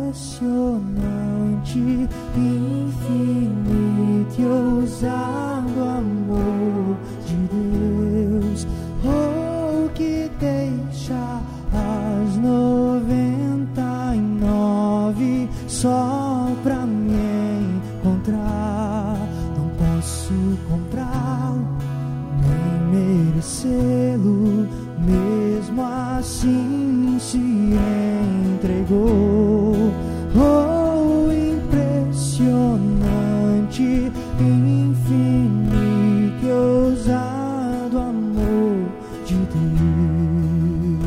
impressionante, infinito e ousado amor de Deus, oh, que deixa as 99 só pra me encontrar. Não posso comprá-lo, nem merecê-lo, mesmo assim se entregou. Oh, impressionante, infinito e ousado amor de Deus.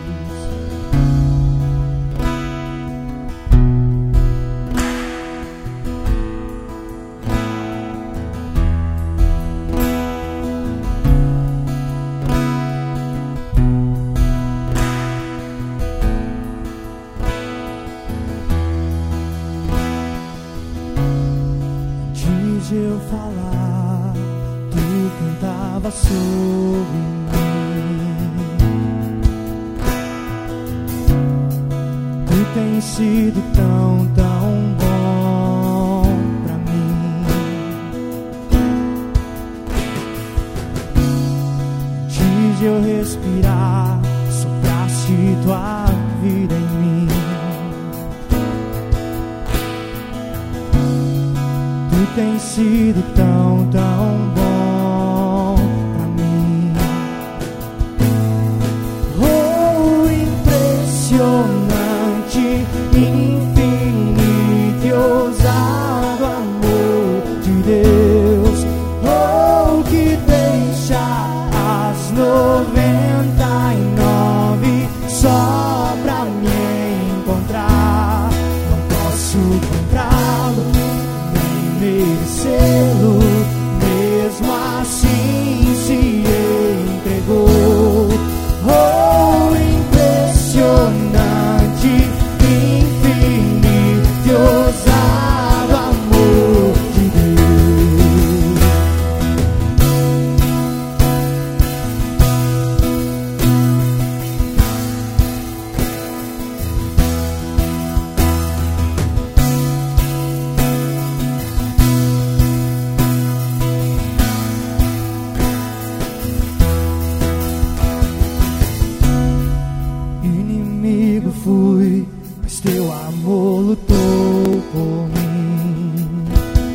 Eu falar, tu cantava sobre mim. Tu tens sido tão, tão bom pra mim. Antes de eu respirar, sopraste tua vida em mim. Tu tens sido tão, tão bom pra mim. Oh, impressionante, infinito e ousado amor de Deus, oh, que deixa as 99 só pra me encontrar. Não posso comprá-lo, merecê-lo, mesmo assim se entregou. Oh, impressionante, infinito e ousado amor de Deus. Fui, mas teu amor lutou por mim.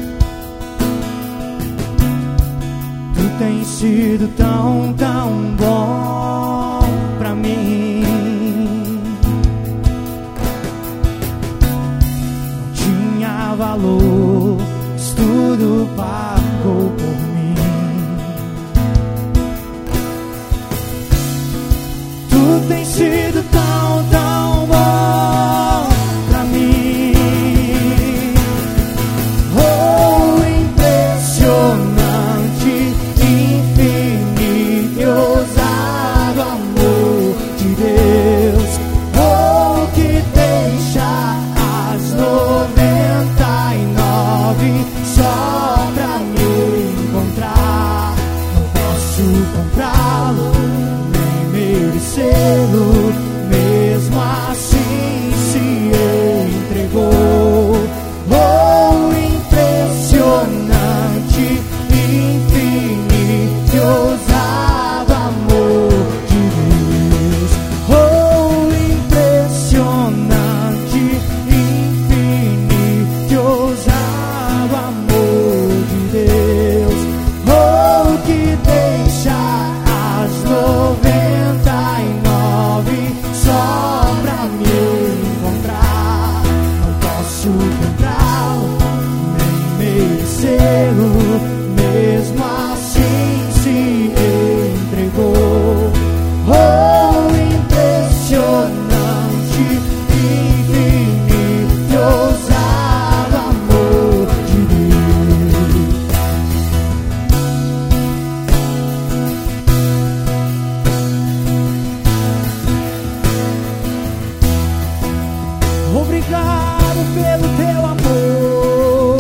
Tu tens sido tão, tão bom pra mim. Não tinha valor, mas tudo pagou por mim. Tu tens sido tão, tão bom pra mim. Oh, impressionante, infinito e ousado amor de Deus, oh, que deixa as 99 só pra me encontrar. Não posso comprá-lo, nem merecê-lo, mesmo assim se entregou. Oh, impressionante, infinito e ousado amor de Deus. Oh, impressionante, infinito e ousado amor de Deus, oh, que deixa as 99 só pra me encontrar. Não posso comprá-lo, nem merecê-lo, mesmo assim se entregou. Oh, impressionante, infinito e ousado amor de Deus. Obrigado pelo teu amor.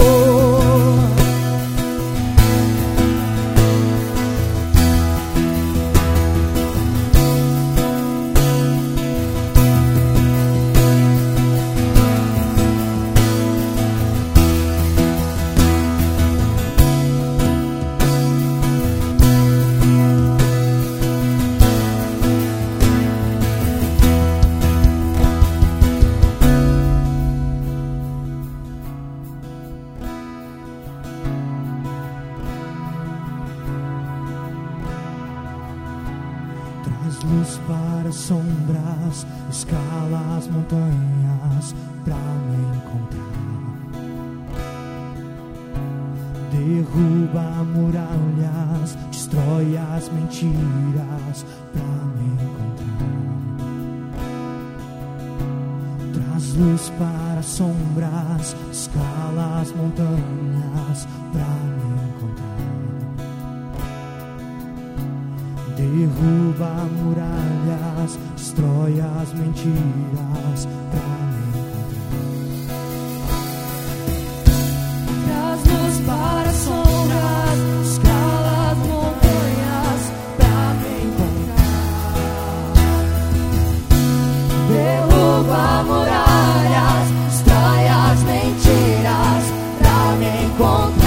para as sombras, escala as montanhas pra me encontrar. Derruba muralhas, destrói as mentiras pra me encontrar. Traz luz para as sombras, escala as montanhas pra me encontrar. Derruba muralhas, destrói as mentiras pra me encontrar. Traz luz para as sombras, escala as montanhas pra me encontrar. Derruba muralhas, destrói as mentiras pra me encontrar.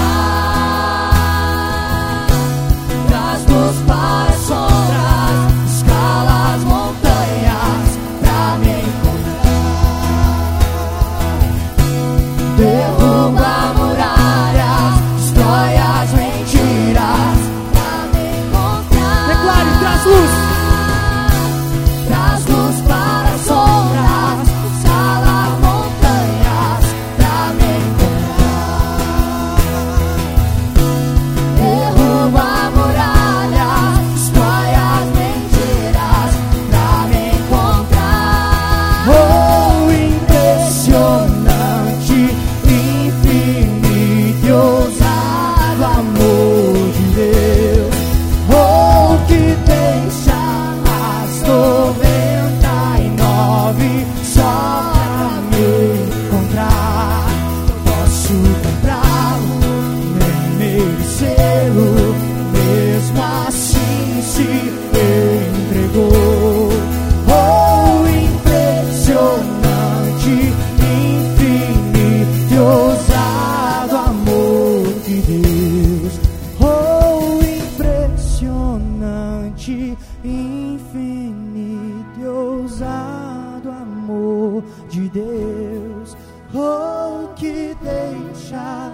Traz luz para as sombras, escala as montanhas pra me encontrar. Derruba muralhas, destrói as mentiras pra me encontrar. Declare, traz luz. Traz luz para as sombras, escala as montanhas pra me encontrar. Derruba muralhas, destrói as mentiras pra me encontrar. Oh, impressionante, infinito e ousado amor de Deus. Oh, que deixa as 99 só pra me encontrar. Posso comprá-lo, nem merecê-lo, mesmo assim se entregou. Oh, impressionante, infinito e ousado amor de Deus. Oh, impressionante, infinito e ousado amor de Deus. Oh, que deixa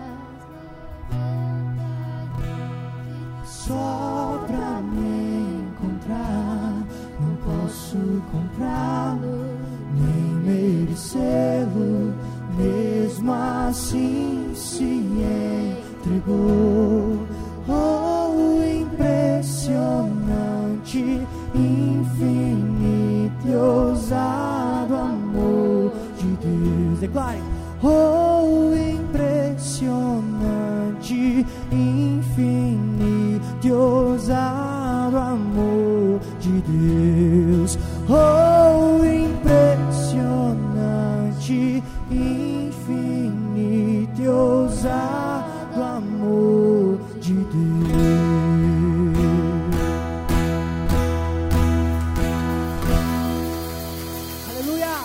só pra me encontrar. Não posso comprá-lo, nem merecê-lo, mesmo assim se entregou. Oh, impressionante, infinito e ousado amor de Deus. Declare. Oh, impressionante, infinito e ousado amor de Deus. Oh, impressionante, infinito e ousado amor de Deus. Aleluia!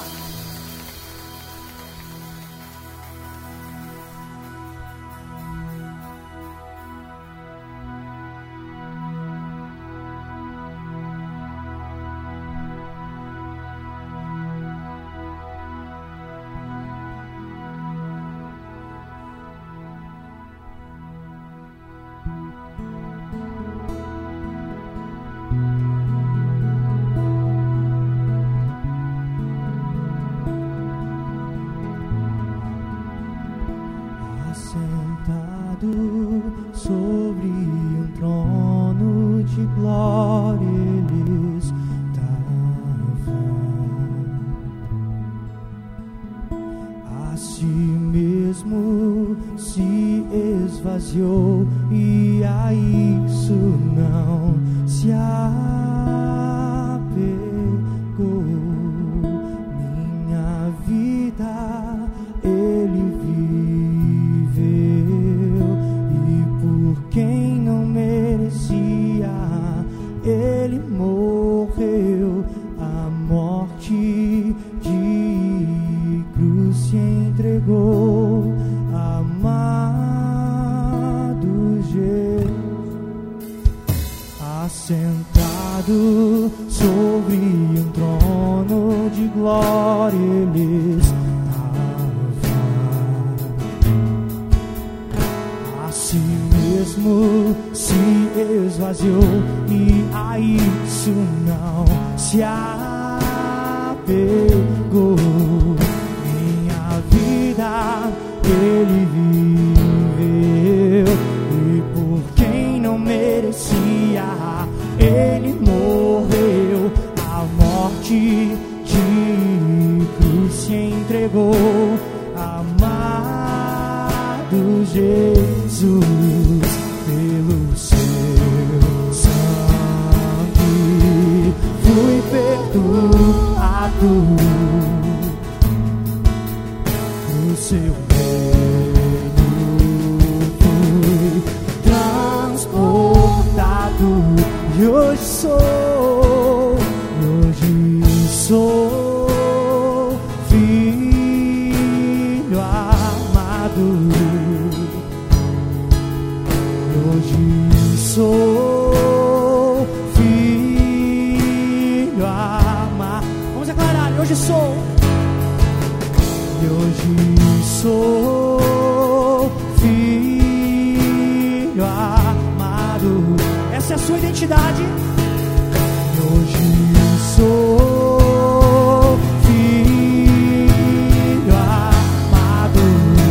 Assentado sobre um trono de glória ele estava. A si mesmo se esvaziou e a isso não se apegou. Minha vida ele viveu, e por quem não merecia ele morreu. A morte de cruz se entregou. Amado Jesus, assentado sobre um trono de glória ele estava. A si mesmo se esvaziou e a isso não se apegou. Minha vida Ele viveu, e por quem não merecia Ele morreu. A morte de cruz se entregou. Amado Jesus, pelo seu sangue fui perdoado. Pro seu reino fui transportado. E hoje sou filho amado. Hoje sou filho amado. Vamos declarar, hoje sou. E hoje sou filho amado. Essa é a sua identidade. E hoje sou filho amado.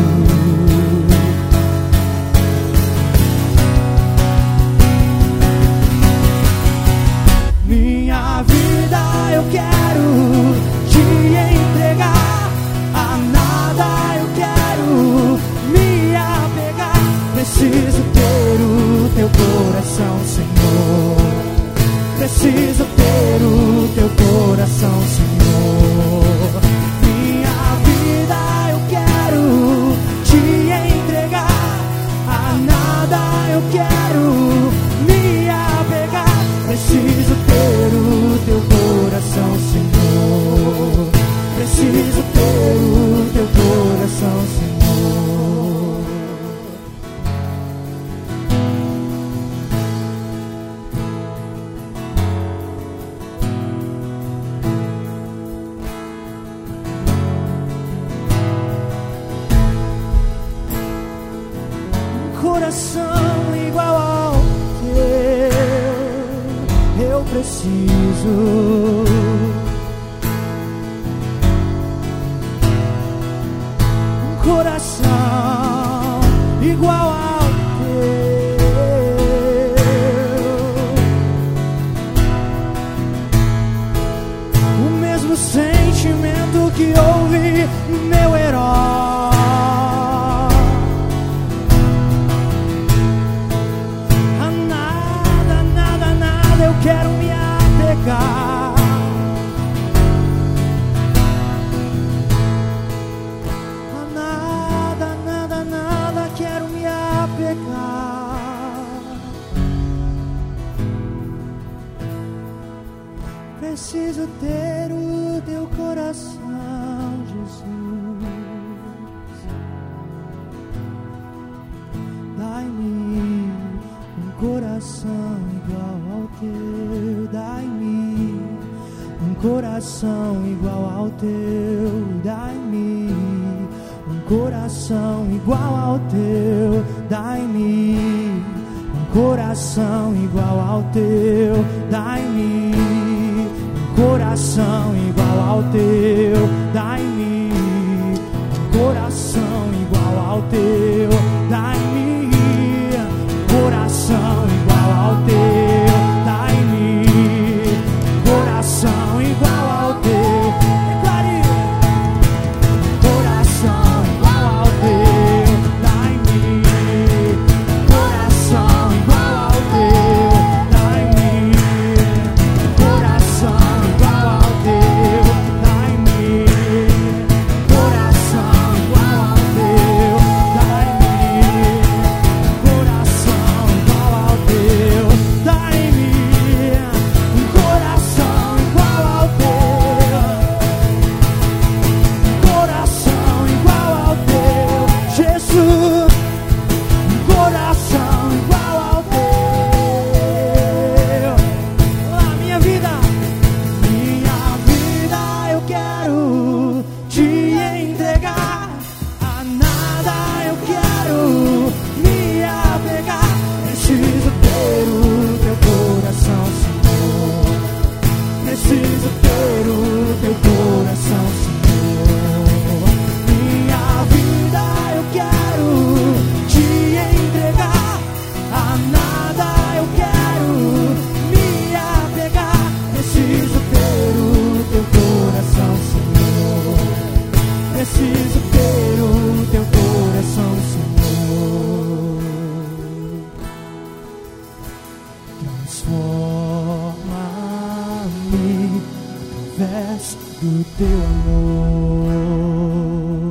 Minha vida eu quero te entregar, a nada eu quero me apegar. Preciso ter o teu coração, Senhor. Preciso ter o teu coração, Senhor. Minha vida eu quero te entregar, a nada eu quero me apegar. Preciso ter o teu coração, Senhor. Preciso ter o teu coração, Senhor. Coração igual ao teu, eu preciso. Um coração igual ao teu, o mesmo sentimento que houve no meu herói. Eu quero me apegar. A nada, nada, nada quero me apegar. Preciso ter o teu coração, Jesus. Dai-me um coração igual ao teu, dai-me um coração igual ao teu, dai-me um coração igual ao teu, dai-me um coração igual ao teu, dai-me um coração igual ao teu, dai-me um coração igual ao teu, dai-me coração igual ao teu, dai-me coração igual ao teu. Declare. Coração igual ao teu, dai-me coração igual ao teu, dai-me coração igual ao teu, dai-me coração igual ao teu, dai-me coração igual ao teu, dai-me um coração igual ao teu, coração igual ao teu, Jesus, um coração igual ao teu. Ah, minha vida eu quero te entregar, a nada eu quero me apegar. Preciso ter o teu coração, Senhor. Preciso preciso ter o teu coração, Senhor. Transforma-me através do teu amor.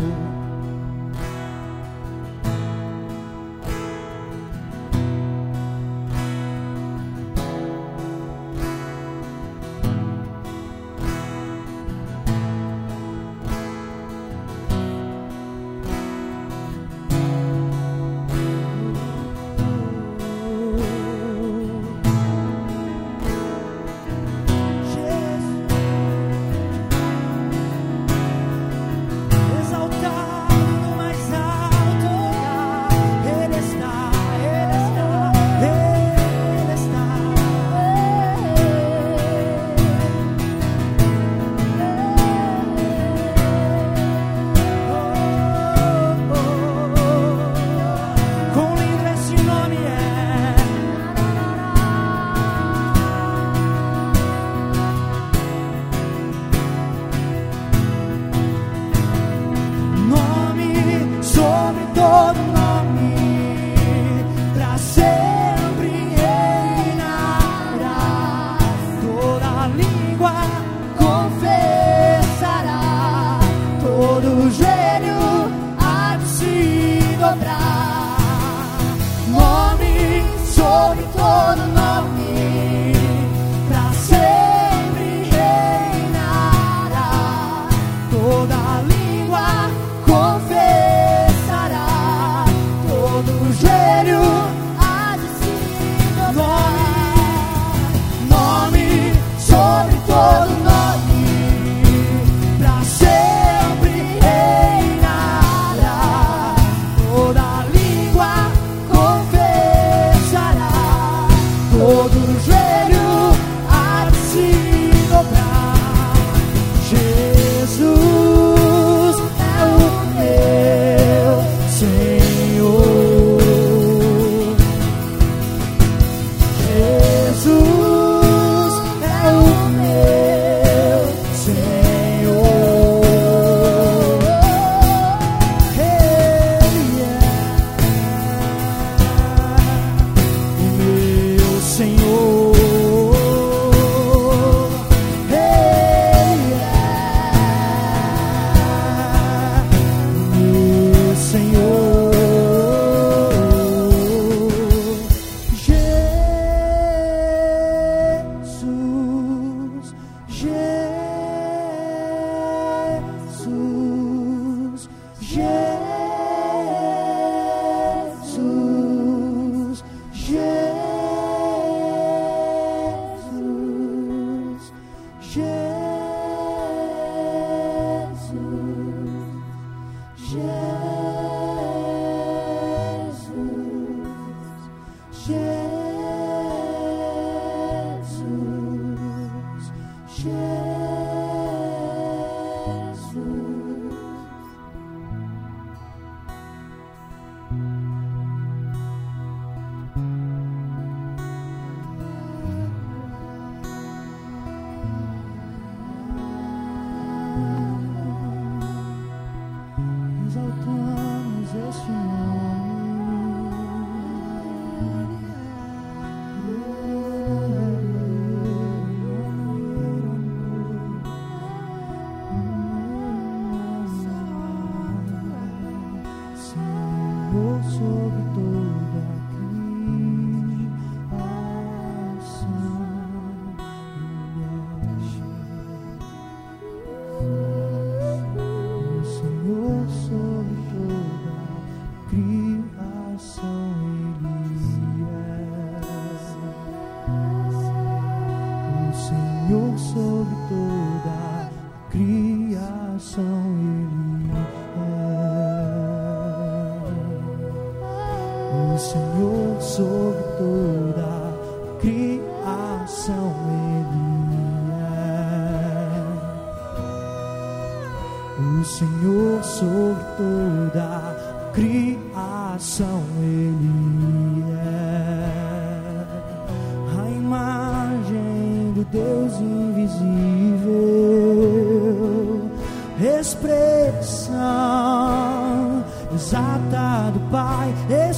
expressão exata do Pai,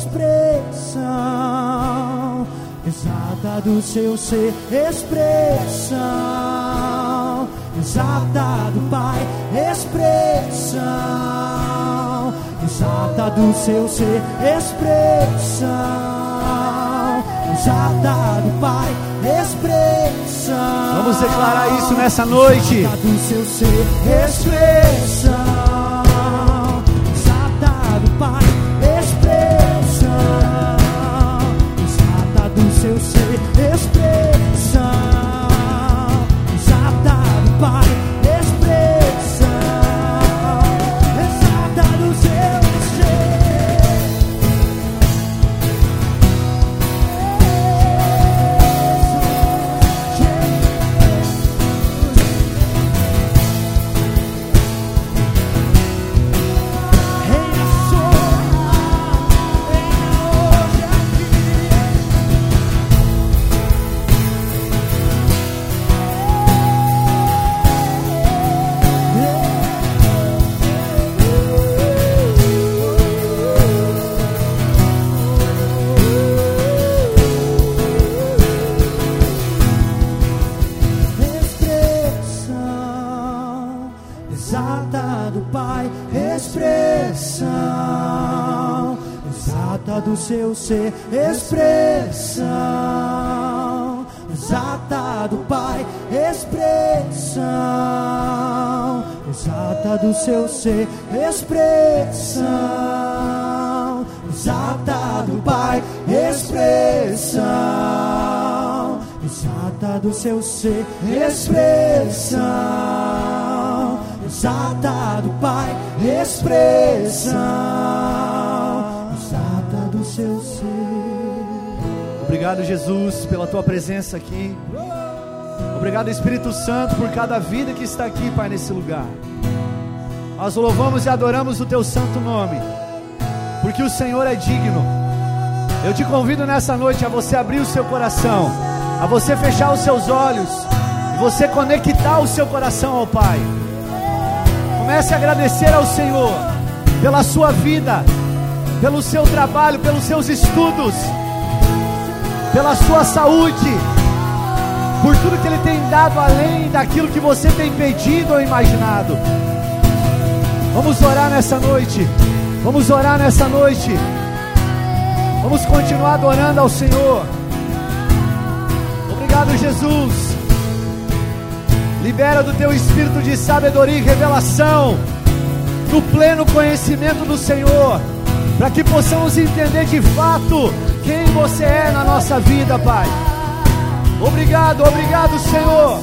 expressão exata do seu ser, expressão exata do Pai, expressão exata do seu ser, expressão exata do Pai, expressão. Vamos declarar isso nessa noite. Exata do seu ser, expressão exata do Pai, expressão exata do seu ser, expressão exata do Pai, expressão exata do seu ser. Exata do Pai, expressão exata do seu ser, expressão exata do Pai, expressão exata do seu ser, expressão exata do Pai, expressão exata do seu ser, expressão exata do Pai, expressão exata do seu ser. Obrigado, Jesus, pela tua presença aqui. Obrigado, Espírito Santo, por cada vida que está aqui, Pai, nesse lugar. Nós louvamos e adoramos o teu santo nome, porque o Senhor é digno. Eu te convido nessa noite a você abrir o seu coração, a você fechar os seus olhos e você conectar o seu coração ao Pai. Comece a agradecer ao Senhor pela sua vida, pelo seu trabalho, pelos seus estudos, pela sua saúde, por tudo que Ele tem dado além daquilo que você tem pedido ou imaginado. Vamos orar nessa noite. Vamos orar nessa noite. Vamos continuar adorando ao Senhor. Obrigado, Jesus. Libera do teu espírito de sabedoria e revelação, no pleno conhecimento do Senhor, para que possamos entender de fato quem você é na nossa vida, Pai. Obrigado, obrigado, Senhor.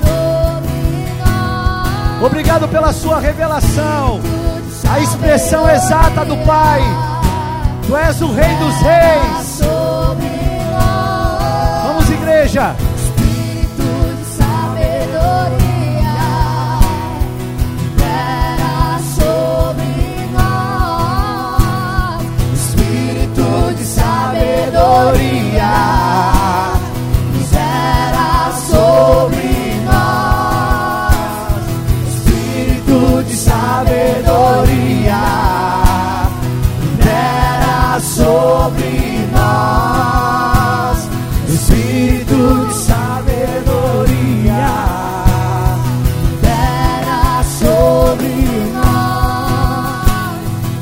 Obrigado pela sua revelação, a expressão exata do Pai. Tu és o Rei dos Reis. Vamos, igreja. Sabedoria, zera sobre nós. Espírito de sabedoria, zera sobre nós. Espírito de sabedoria, zera sobre nós.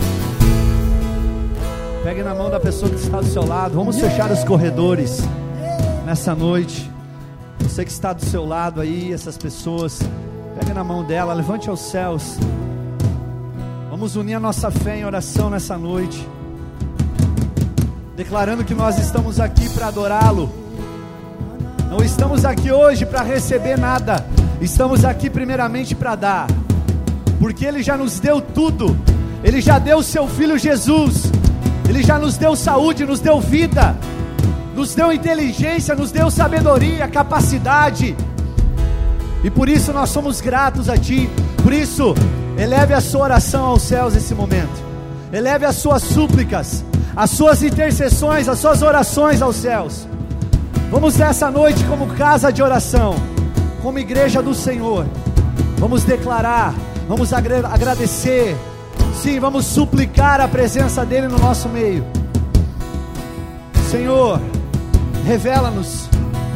Pegue na mão da pessoa que está do seu lado. Vamos fechar os corredores nessa noite. Você que está do seu lado aí, essas pessoas, pegue na mão dela, levante aos céus. Vamos unir a nossa fé em oração nessa noite, declarando que nós estamos aqui para adorá-lo. Não estamos aqui hoje para receber nada, estamos aqui primeiramente para dar, porque Ele já nos deu tudo. Ele já deu o seu Filho Jesus. Ele já nos deu saúde, nos deu vida, nos deu inteligência, nos deu sabedoria, capacidade. E por isso nós somos gratos a Ti. Por isso, eleve a sua oração aos céus nesse momento. Eleve as suas súplicas, as suas intercessões, as suas orações aos céus. Vamos nessa noite como casa de oração, como igreja do Senhor. Vamos declarar, vamos agradecer Sim, vamos suplicar a presença dEle no nosso meio. Senhor, revela-nos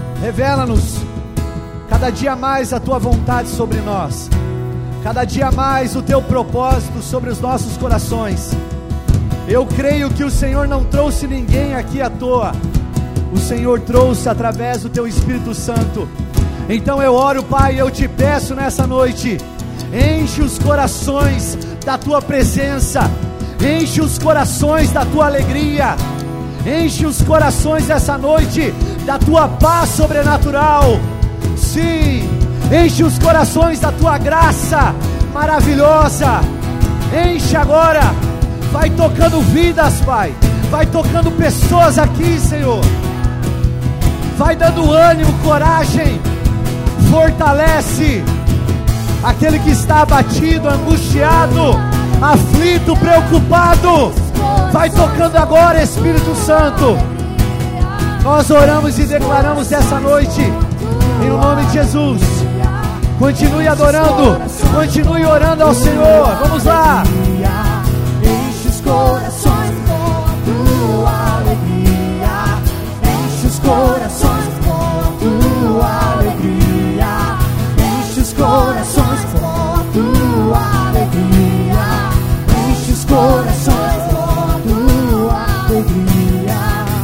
cada dia mais a Tua vontade sobre nós, cada dia mais o Teu propósito sobre os nossos corações. Eu creio que o Senhor não trouxe ninguém aqui à toa, o Senhor trouxe através do Teu Espírito Santo. Então eu oro, Pai, eu te peço nessa noite, enche os corações da Tua presença, enche os corações da Tua alegria, enche os corações essa noite da Tua paz sobrenatural. Sim, enche os corações da Tua graça maravilhosa. Enche agora, vai tocando vidas, Pai, vai tocando pessoas aqui, Senhor, vai dando ânimo, coragem, fortalece aquele que está abatido, angustiado, aflito, preocupado. Vai tocando agora, Espírito Santo. Nós oramos e declaramos essa noite, em nome de Jesus. Continue adorando, continue orando ao Senhor. Vamos lá. Enche os corações com a Tua alegria. Enche os corações com a Tua alegria. Enche os corações com a Tua alegria. Enche os corações com a Tua alegria.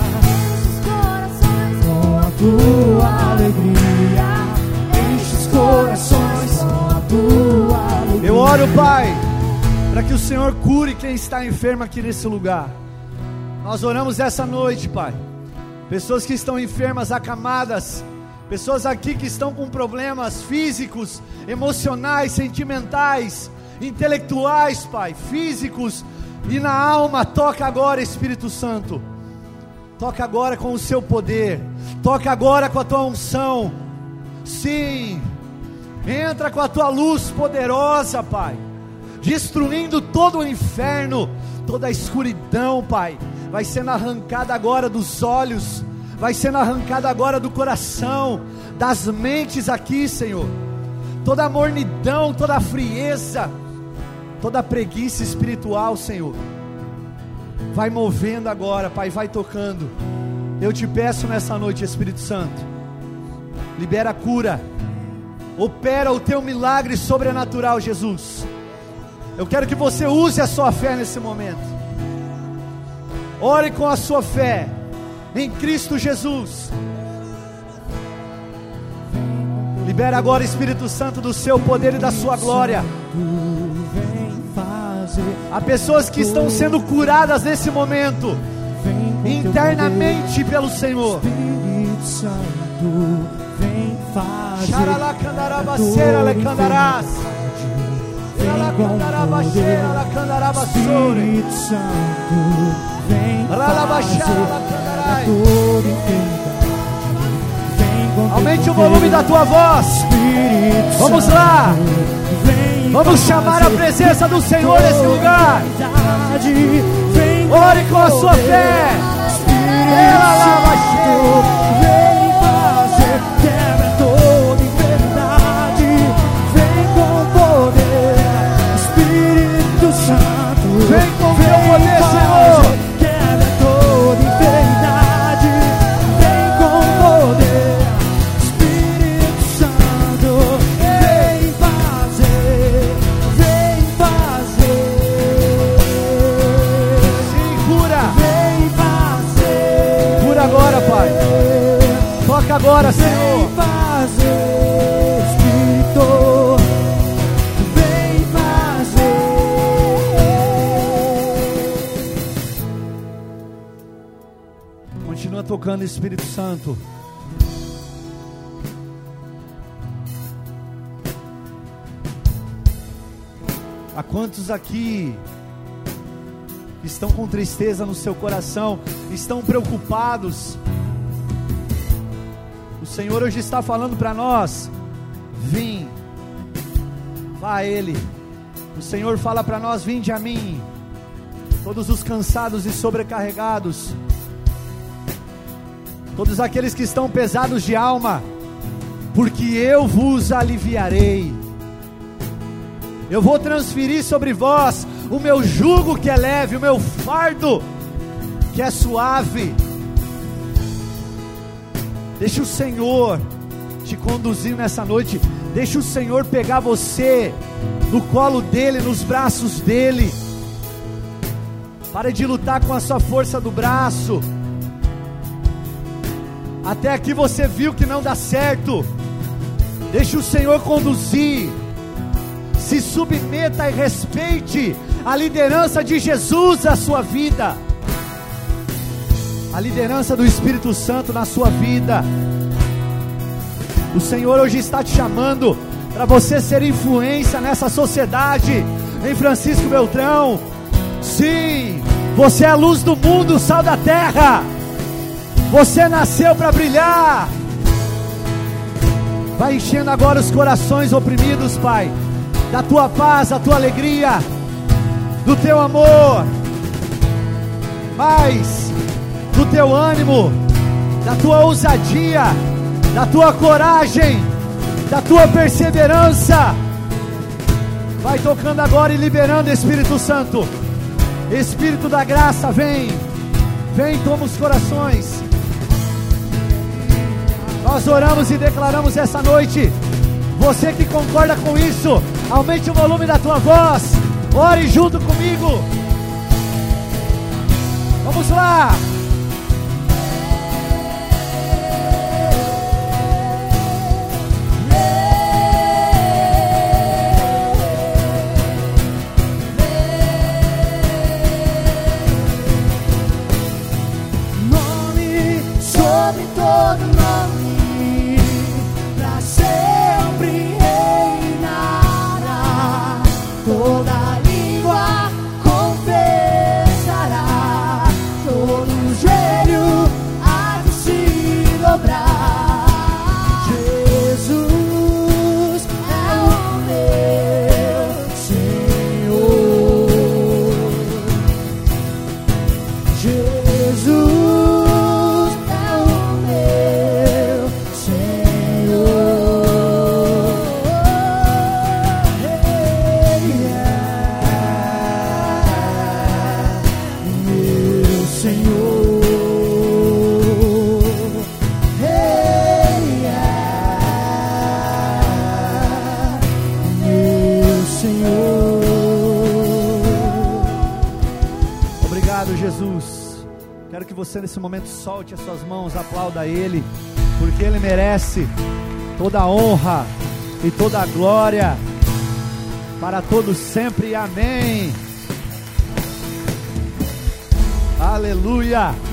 Com a Tua alegria. Enche os corações com a Tua alegria. Eu oro, Pai, para que o Senhor cure quem está enfermo aqui nesse lugar. Nós oramos essa noite, Pai, pessoas que estão enfermas, acamadas, pessoas aqui que estão com problemas físicos, emocionais, sentimentais, intelectuais, Pai, físicos e na alma. Toca agora, Espírito Santo, toca agora com o Seu poder, toca agora com a Tua unção. Sim, entra com a Tua luz poderosa, Pai, destruindo todo o inferno, toda a escuridão, Pai, vai sendo arrancada agora dos olhos, vai sendo arrancada agora do coração, das mentes aqui, Senhor, toda a mornidão, toda a frieza, toda a preguiça espiritual, Senhor, vai movendo agora, Pai, vai tocando. Eu te peço nessa noite, Espírito Santo, libera a cura, opera o Teu milagre sobrenatural, Jesus. Eu quero que você use a sua fé nesse momento. Ore com a sua fé em Cristo Jesus. Libera agora, Espírito Santo, do Seu poder e da Sua glória. Há pessoas que estão sendo curadas nesse momento, internamente pelo Senhor. Espírito Santo, vem fazer. Xaralacandarabacera lecandarás. Espírito Santo, vem fazer a toda enfermidade. Aumente o volume da tua voz. Vamos lá. Vamos chamar a presença do Senhor nesse lugar. Ore com a sua fé. Vem fazer, quebra toda enfermidade. Vem com poder, Espírito Santo. Vem com teu poder, Senhor. Quebra toda enfermidade. Vem com poder, Espírito Santo. Vem fazer, vem fazer. Sim, cura. Vem fazer. Cura agora, Pai. Toca agora, Senhor. Vem fazer, Espírito. Vem fazer. Continua tocando, Espírito Santo. Há quantos aqui estão com tristeza no seu coração, estão preocupados? O Senhor hoje está falando para nós: vim, vá a Ele. O Senhor fala para nós: vinde a mim, todos os cansados e sobrecarregados, todos aqueles que estão pesados de alma, porque eu vos aliviarei. Eu vou transferir sobre vós o meu jugo que é leve, o meu fardo que é suave. Deixa o Senhor te conduzir nessa noite. Deixa o Senhor pegar você no colo dele, nos braços dele. Para de lutar com a sua força do braço. Até aqui você viu que não dá certo. Deixa o Senhor conduzir. Se submeta e respeite a liderança de Jesus na sua vida. A liderança do Espírito Santo na sua vida. O Senhor hoje está te chamando para você ser influência nessa sociedade. Em Francisco Beltrão. Sim, você é a luz do mundo, o sal da terra. Você nasceu para brilhar. Vai enchendo agora os corações oprimidos, Pai, da tua paz, da tua alegria, do teu amor, mais do teu ânimo, da tua ousadia, da tua coragem, da tua perseverança. Vai tocando agora e liberando, Espírito Santo. Espírito da graça, vem, toma os corações. Nós oramos e declaramos essa noite. Você que concorda com isso, aumente o volume da tua voz. Ore junto comigo. Vamos lá. Sobre todo nome, pra sempre reinará. Toda língua confessará, todo joelho há de se dobrar. Jesus é o meu Senhor. Jesus Jesus, quero que você nesse momento solte as suas mãos, aplauda Ele, porque Ele merece toda a honra e toda a glória para todos sempre, amém. Aleluia.